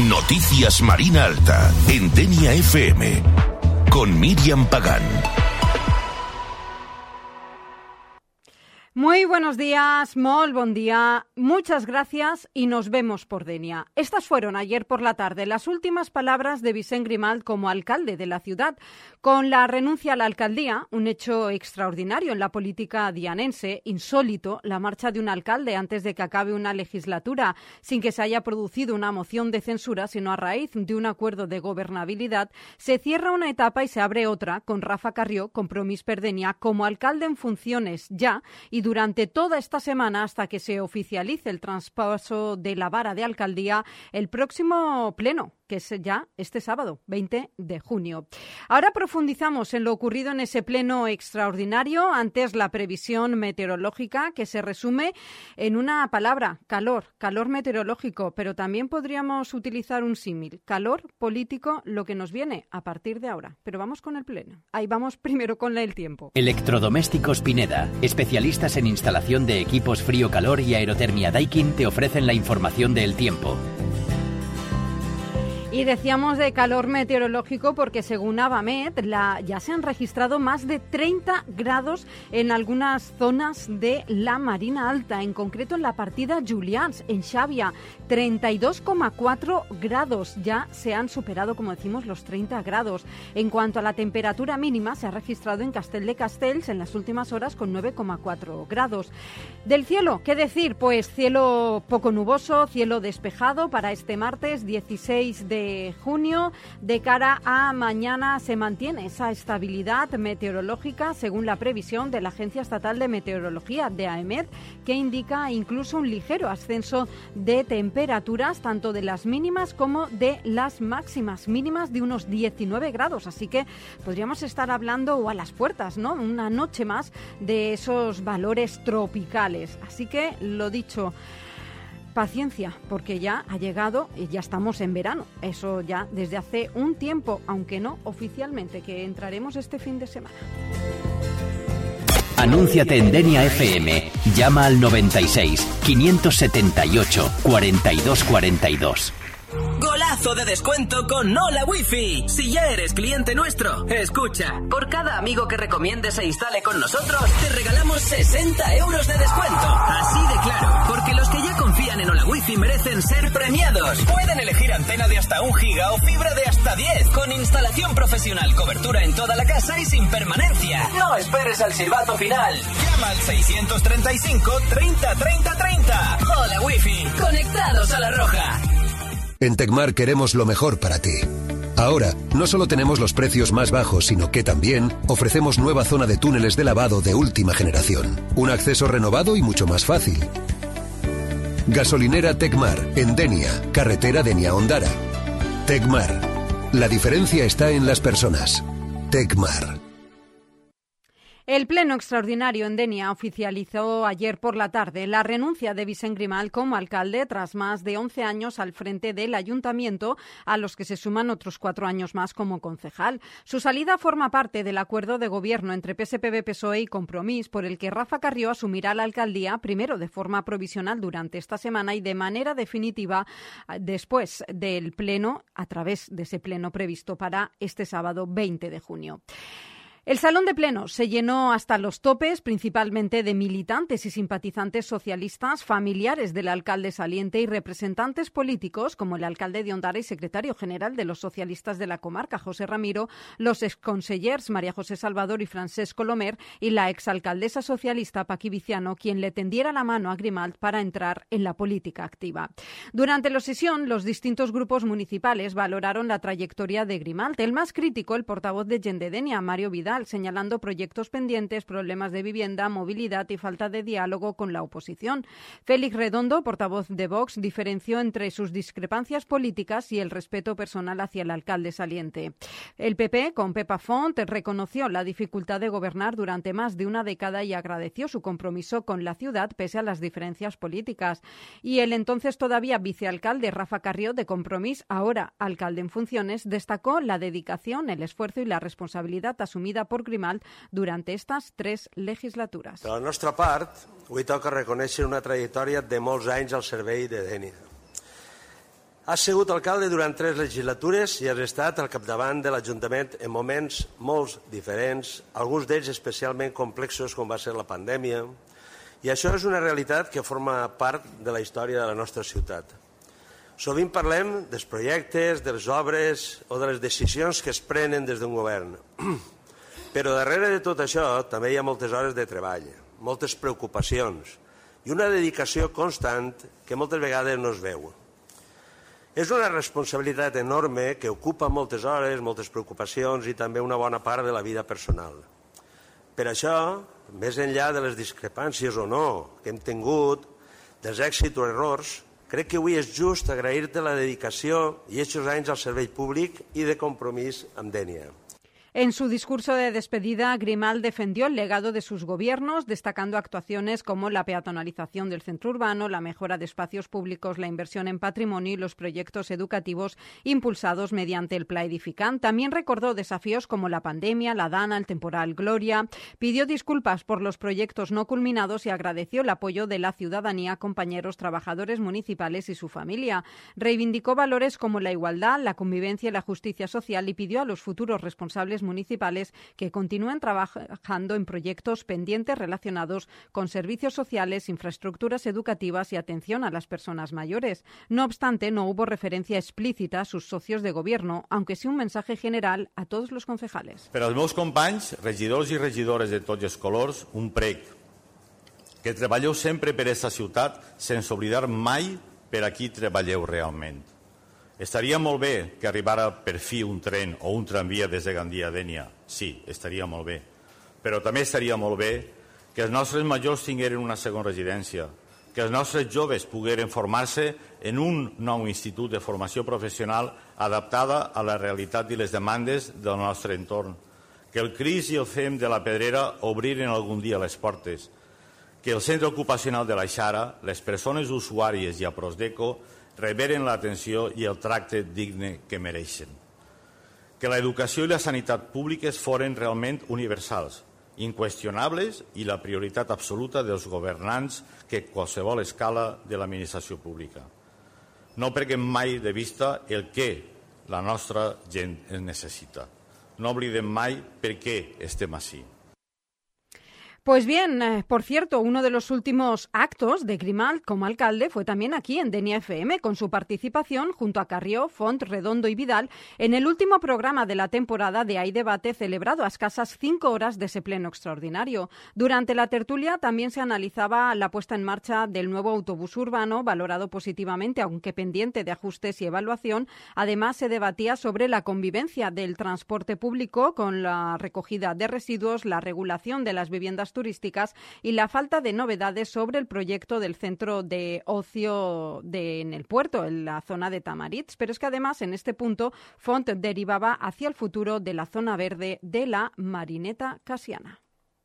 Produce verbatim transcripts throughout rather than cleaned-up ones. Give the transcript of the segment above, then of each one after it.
Noticias Marina Alta, en Denia F M, con Miriam Pagán. Muy buenos días, molt bon día, muchas gracias y nos vemos por Denia. Estas fueron ayer por la tarde las últimas palabras de Vicent Grimalt como alcalde de la ciudad. Con la renuncia a la alcaldía, un hecho extraordinario en la política dianense, insólito, la marcha de un alcalde antes de que acabe una legislatura, sin que se haya producido una moción de censura, sino a raíz de un acuerdo de gobernabilidad, se cierra una etapa y se abre otra con Rafa Carrió, Compromís per Denia, como alcalde en funciones ya y durante toda esta semana hasta que se oficialice el traspaso de la vara de alcaldía el próximo pleno, que es ya este sábado, veinte de junio. Ahora profundizamos en lo ocurrido en ese pleno extraordinario. Antes, la previsión meteorológica, que se resume en una palabra: calor, calor meteorológico, pero también podríamos utilizar un símil: calor político, lo que nos viene a partir de ahora. Pero vamos con el pleno. Ahí vamos primero con el tiempo. Electrodomésticos Pineda, especialistas en instalación de equipos frío-calor y aerotermia Daikin, te ofrecen la información del tiempo. Y decíamos de calor meteorológico porque según Avamet la, ya se han registrado más de treinta grados en algunas zonas de la Marina Alta, en concreto en la partida Julians, en Xàbia, treinta y dos coma cuatro grados, ya se han superado, como decimos, los treinta grados. En cuanto a la temperatura mínima, se ha registrado en Castell de Castells en las últimas horas con nueve coma cuatro grados. Del cielo, ¿qué decir? Pues cielo poco nuboso, cielo despejado para este martes dieciséis de junio. De cara a mañana se mantiene esa estabilidad meteorológica según la previsión de la Agencia Estatal de Meteorología, de AEMET, que indica incluso un ligero ascenso de temperaturas, tanto de las mínimas como de las máximas, mínimas de unos diecinueve grados, así que podríamos estar hablando o a las puertas, ¿no?, una noche más de esos valores tropicales. Así que, lo dicho, paciencia, porque ya ha llegado y ya estamos en verano. Eso ya desde hace un tiempo, aunque no oficialmente, que entraremos este fin de semana. Anúnciate en Denia F M. Llama al noventa y seis, quinientos setenta y ocho, cuarenta y dos cuarenta y dos. ¡Golazo de descuento con Hola Wifi! Si ya eres cliente nuestro, escucha. Por cada amigo que recomiendes e instale con nosotros, te regalamos sesenta euros de descuento. Así de claro, porque los que ya confían en Hola Wifi merecen ser premiados. Pueden elegir antena de hasta un giga o fibra de hasta diez, con instalación profesional, cobertura en toda la casa y sin permanencia. No esperes al silbato final. Llama al seiscientos treinta y cinco, treinta, treinta, treinta. Hola Wifi, conectados a la roja. En Tecmar queremos lo mejor para ti. Ahora, no solo tenemos los precios más bajos, sino que también ofrecemos nueva zona de túneles de lavado de última generación. Un acceso renovado y mucho más fácil. Gasolinera Tecmar, en Denia, carretera Denia-Ondara. Tecmar. La diferencia está en las personas. Tecmar. El Pleno Extraordinario en Denia oficializó ayer por la tarde la renuncia de Vicent Grimalt como alcalde tras más de once años al frente del ayuntamiento, a los que se suman otros cuatro años más como concejal. Su salida forma parte del acuerdo de gobierno entre P S P B, P S O E y Compromís, por el que Rafa Carrió asumirá la alcaldía, primero de forma provisional durante esta semana y de manera definitiva después del Pleno, a través de ese Pleno previsto para este sábado veinte de junio. El salón de plenos se llenó hasta los topes, principalmente de militantes y simpatizantes socialistas, familiares del alcalde saliente y representantes políticos, como el alcalde de Ondara y secretario general de los socialistas de la comarca, José Ramiro, los exconsellers María José Salvador y Francesc Colomer, y la exalcaldesa socialista Paqui Viciano, quien le tendiera la mano a Grimalt para entrar en la política activa. Durante la sesión, los distintos grupos municipales valoraron la trayectoria de Grimalt. El más crítico, el portavoz de Gent de Denia, Mario Vidal, señalando proyectos pendientes, problemas de vivienda, movilidad y falta de diálogo con la oposición. Félix Redondo, portavoz de Vox, diferenció entre sus discrepancias políticas y el respeto personal hacia el alcalde saliente. El P P, con Pepa Font, reconoció la dificultad de gobernar durante más de una década y agradeció su compromiso con la ciudad pese a las diferencias políticas. Y el entonces todavía vicealcalde Rafa Carrió, de Compromís, ahora alcalde en funciones, destacó la dedicación, el esfuerzo y la responsabilidad asumida por Grimalt durante estas tres legislatures. De la nostra part, avui toca reconèixer una trajectòria de molts anys al servei de Denia. Has sigut alcalde durant tres legislatures i has estat al capdavant de l'Ajuntament en moments molt diferents, alguns d'ells especialment complexos com va ser la pandèmia, i això és una realitat que forma part de la història de la nostra ciutat. Sovint parlem dels projectes, de les obres o de les decisions que es prenen des d'un govern. Però darrere de tot això també hi ha moltes hores de treball, moltes preocupacions i una dedicació constant que moltes vegades no es veu. És una responsabilitat enorme que ocupa moltes hores, moltes preocupacions i també una bona part de la vida personal. Per això, més enllà de les discrepàncies o no que hem tingut, dels èxits o errors, crec que avui és just agrair-te la dedicació i aquests anys al servei públic i de compromís amb Dénia. En su discurso de despedida, Grimal defendió el legado de sus gobiernos, destacando actuaciones como la peatonalización del centro urbano, la mejora de espacios públicos, la inversión en patrimonio y los proyectos educativos impulsados mediante el Pla Edificant. También recordó desafíos como la pandemia, la Dana, el temporal Gloria. Pidió disculpas por los proyectos no culminados y agradeció el apoyo de la ciudadanía, compañeros, trabajadores municipales y su familia. Reivindicó valores como la igualdad, la convivencia y la justicia social y pidió a los futuros responsables municipales que continúen trabajando en proyectos pendientes relacionados con servicios sociales, infraestructuras educativas y atención a las personas mayores. No obstante, no hubo referencia explícita a sus socios de gobierno, aunque sí un mensaje general a todos los concejales. Per als meus companys, regidors i regidores de tots els colors, un prec. Que treballeu sempre per aquesta ciutat sense oblidar mai per a qui treballeu realment. Estaria molt bé que arribara per fi un tren o un tramvia des de Gandia a Dénia. Sí, estaria molt bé. Però també estaria molt bé que els nostres majors tingueren una segona residència, que els nostres joves pogueren formar-se en un nou institut de formació professional adaptada a la realitat i les demandes del nostre entorn, que el CRIS i el C E M de la Pedrera obriren algun dia les portes, que el centre ocupacional de la Xara, les persones usuàries i a Prosdeco reberen l'atenció i el tracte digne que mereixen. Que l'educació i la sanitat públiques foren realment universals, inqüestionables i la prioritat absoluta dels governants que qualsevol escala de l'administració pública. No perdem mai de vista el què la nostra gent es necessita. No oblidem mai per què estem ací. Pues bien, eh, por cierto, uno de los últimos actos de Grimal como alcalde fue también aquí en Denia F M, con su participación junto a Carrió, Font, Redondo y Vidal en el último programa de la temporada de Hay Debate, celebrado a escasas cinco horas de ese pleno extraordinario. Durante la tertulia también se analizaba la puesta en marcha del nuevo autobús urbano, valorado positivamente, aunque pendiente de ajustes y evaluación. Además, se debatía sobre la convivencia del transporte público con la recogida de residuos, la regulación de las viviendas turísticas y la falta de novedades sobre el proyecto del centro de ocio de, en el puerto, en la zona de Tamaritz. Pero es que además en este punto Font derivaba hacia el futuro de la zona verde de la Marineta Casiana.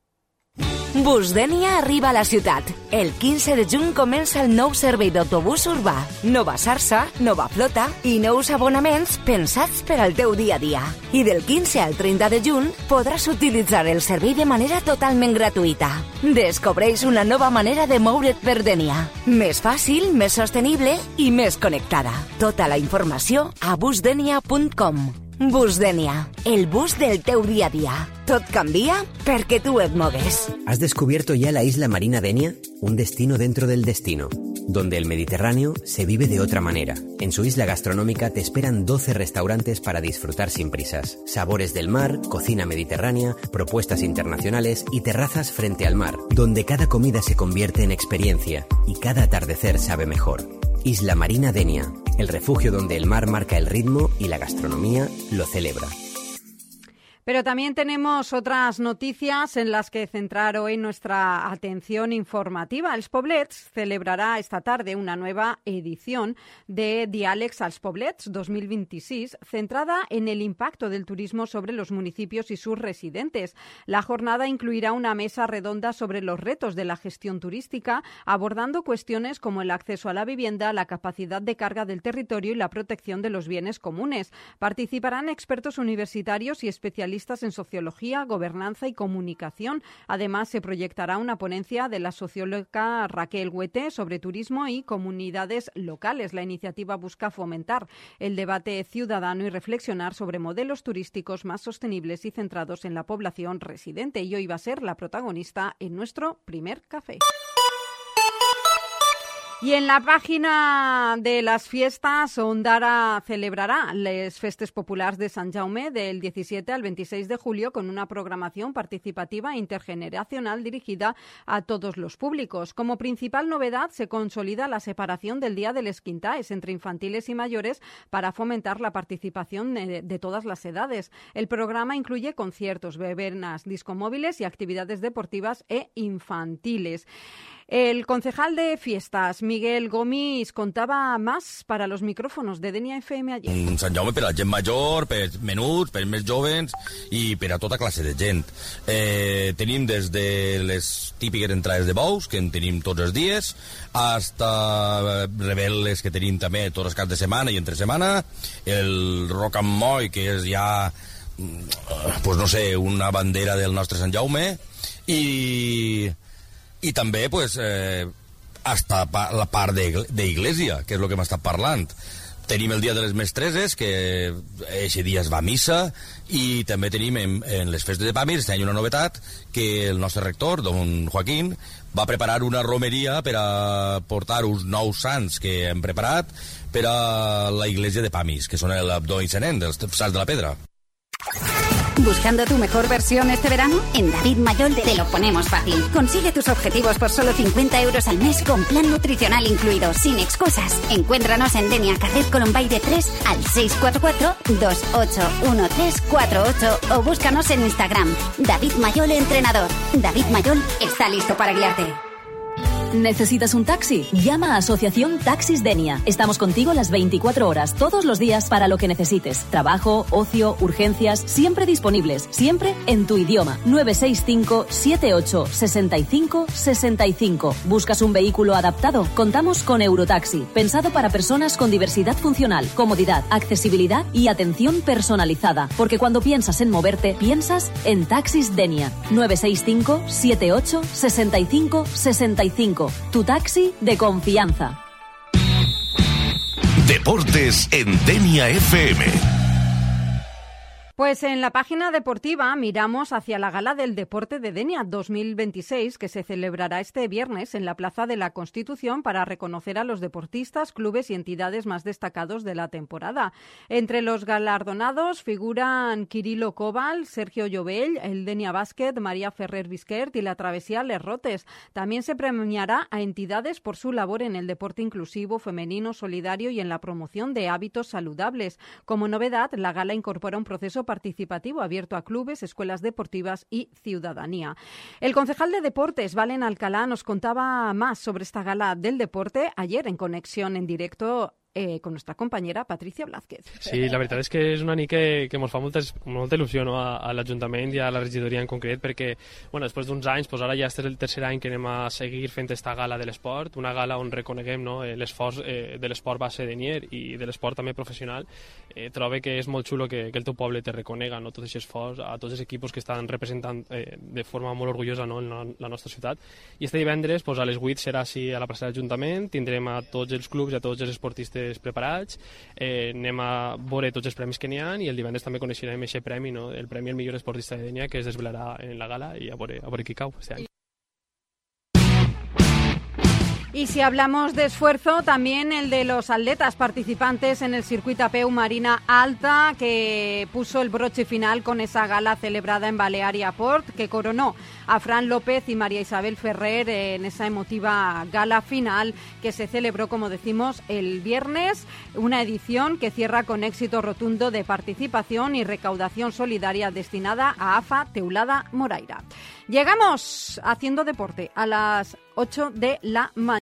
Bus Dénia arriba a la ciutat. El quinze de juny comença el nou servei d'autobús urbà. Nova xarxa, nova flota i nous abonaments pensats per al teu dia a dia. I del quinze al trenta de juny podràs utilitzar el servei de manera totalment gratuïta. Descobreix una nova manera de moure't per Dénia. Més fàcil, més sostenible i més connectada. Tota la informació a bus denia punt com. Bus Dénia, el bus del teu día a día. Tot canvia perquè tu et mogues. ¿Has descubierto ya la isla marina Dénia? Un destino dentro del destino, donde el Mediterráneo se vive de otra manera. En su isla gastronómica te esperan doce restaurantes para disfrutar sin prisas. Sabores del mar, cocina mediterránea, propuestas internacionales y terrazas frente al mar, donde cada comida se convierte en experiencia y cada atardecer sabe mejor. Isla Marina Dénia, el refugio donde el mar marca el ritmo y la gastronomía lo celebra. Pero también tenemos otras noticias en las que centrar hoy nuestra atención informativa. Els Poblets celebrará esta tarde una nueva edición de Diàlegs als Poblets dos mil veintiséis, centrada en el impacto del turismo sobre los municipios y sus residentes. La jornada incluirá una mesa redonda sobre los retos de la gestión turística, abordando cuestiones como el acceso a la vivienda, la capacidad de carga del territorio y la protección de los bienes comunes. Participarán expertos universitarios y especialistas especialistas en sociología, gobernanza y comunicación. Además, se proyectará una ponencia de la socióloga Raquel Huete sobre turismo y comunidades locales. La iniciativa busca fomentar el debate ciudadano y reflexionar sobre modelos turísticos más sostenibles y centrados en la población residente. Y hoy va a ser la protagonista en nuestro primer café. Y en la página de las fiestas, Ondara celebrará les festes populars de Sant Jaume del diecisiete al veintiséis de julio con una programación participativa intergeneracional dirigida a todos los públicos. Como principal novedad, se consolida la separación del Día de les Quintaes entre infantiles y mayores para fomentar la participación de, de todas las edades. El programa incluye conciertos, verbenas, discomóviles y actividades deportivas e infantiles. El concejal de fiestas, Miguel Gomis, contaba más para los micrófonos de Denia F M ayer. Un Sant Jaume per a gent major, per menuts, per més jovens i per a tota classe de gent. Eh, tenim des de les típiques entrades de bous, que en tenim tots els dies, hasta rebel·les que tenim també tots els caps de setmana i entre setmana, el rock and moll, que és ja, pues no sé, una bandera del nostre Sant Jaume, i... I també, pues, eh, hasta pa, la part d'Iglesia, que és el que hem estat parlant. Tenim el Dia de les Mestreses, que aquest dia es va a missa, i també tenim en, en les festes de Pàmir, este any una novetat, que el nostre rector, don Joaquín, va preparar una romeria per a portar uns nous sants que hem preparat per a la Iglesia de Pàmir, que són l'Abdó i Senén, dels Sants de la Pedra. ¿Buscando tu mejor versión este verano? En David Mayol te lo ponemos fácil. Consigue tus objetivos por solo cincuenta euros al mes con plan nutricional incluido, sin excusas. Encuéntranos en Denia, Carrer Colombaide tres al seis cuatro cuatro, dos ocho uno tres cuatro ocho o búscanos en Instagram. David Mayol Entrenador. David Mayol está listo para guiarte. ¿Necesitas un taxi? Llama a Asociación Taxis Denia. Estamos contigo las veinticuatro horas, todos los días, para lo que necesites. Trabajo, ocio, urgencias, siempre disponibles, siempre en tu idioma. nueve seis cinco, siete ocho, seis cinco, seis cinco. ¿Buscas un vehículo adaptado? Contamos con Eurotaxi, pensado para personas con diversidad funcional, comodidad, accesibilidad y atención personalizada. Porque cuando piensas en moverte, piensas en Taxis Denia. nueve seis cinco, siete ocho, seis cinco, seis cinco. Tu taxi de confianza. Deportes en Denia F M. Pues en la página deportiva miramos hacia la Gala del Deporte de Denia dos mil veintiséis, que se celebrará este viernes en la Plaza de la Constitución para reconocer a los deportistas, clubes y entidades más destacados de la temporada. Entre los galardonados figuran Kirilo Koval, Sergio Llobell, el Denia Basket, María Ferrer Bisquert y la Travesía Les Rotes. También se premiará a entidades por su labor en el deporte inclusivo, femenino, solidario y en la promoción de hábitos saludables. Como novedad, la gala incorpora un proceso participativo abierto a clubes, escuelas deportivas y ciudadanía. El concejal de Deportes, Valen Alcalá, nos contaba más sobre esta gala del deporte ayer en conexión en directo Eh, con nuestra compañera Patricia Blázquez. Sí, la veritat és que és una nit que, que ens fa molta, molta il·lusió, no? a, a l'Ajuntament i a la regidoria en concret, perquè bueno, després d'uns anys, doncs ara ja este és el tercer any que anem a seguir fent esta gala de l'esport, una gala on reconeguem, no? l'esforç eh, de l'esport base d'Enier i de l'esport també professional. Eh, trobo que és molt xulo que, que el teu poble te reconega, no? tot aquest esforç a tots els equips que estan representant eh, de forma molt orgullosa, no? en la, la nostra ciutat. I este divendres doncs, a les vuit serà així a la plaça de l'Ajuntament, tindrem a tots els clubs i a tots els esportistes preparats, eh, anem a veure tots els premis que n'hi ha i el divendres també coneixerem aquest premi, no? el premi al millor esportista de Denia, que es desvelarà en la gala i a veure, a veure qui cau este any. Y si hablamos de esfuerzo, también el de los atletas participantes en el circuito A P E U Marina Alta, que puso el broche final con esa gala celebrada en Balearia Port, que coronó a Fran López y María Isabel Ferrer en esa emotiva gala final que se celebró, como decimos, el viernes, una edición que cierra con éxito rotundo de participación y recaudación solidaria destinada a AFA Teulada Moraira. Llegamos haciendo deporte a las ocho de la mañana.